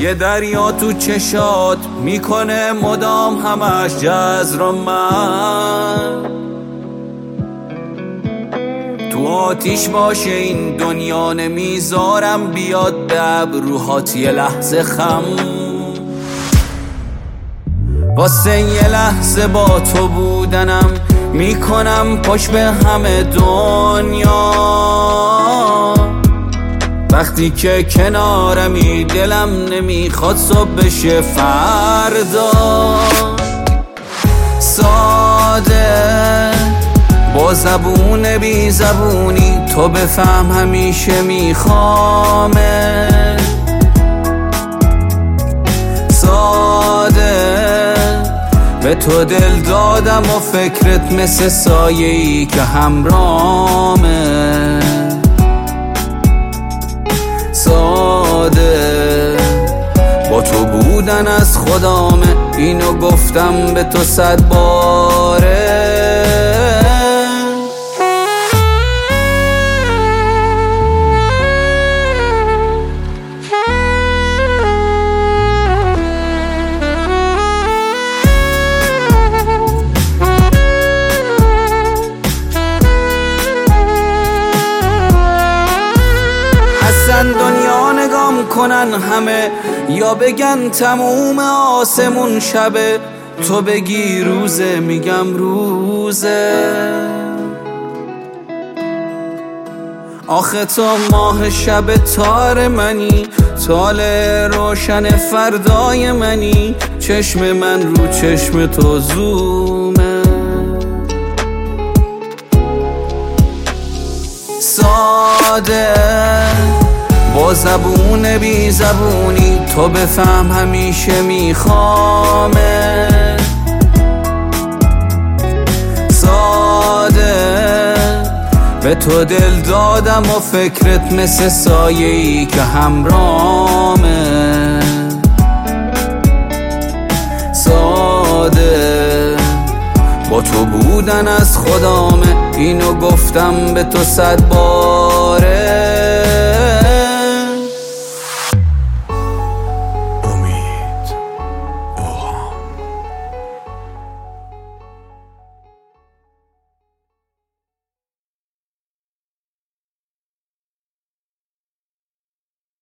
یه دریا تو چشات میکنه مدام همش جزر من، تو آتیش باشه این دنیا نمیذارم بیاد به ابروهات یه لحظه خم، واسه یه لحظه با تو بودنم میکنم پشت به همه دنیا، وقتی که کنارمی دلم نمیخواد صبح بشه فردا، ساده با زبون بی زبونی تو بفهم همیشه میخوامه، ساده به تو دل دادم و فکرت مثل سایه‌ای که همرامه، ساده با تو بودن از خدامه، اینو گفتم به تو 100 باره. دنیا نگام کنن همه یا بگن تموم آسمون شبه، تو بگی روزه میگم روزه، آخه تو ماه شب تار منی، تال روشن فردای منی، چشم من رو چشم تو زومه، ساده با زبون بی زبونی تو بفهم همیشه میخوامه، ساده به تو دل دادم و فکرت مثل سایه‌ای که همرامه، ساده با تو بودن از خدامه، اینو گفتم به تو 100 بار.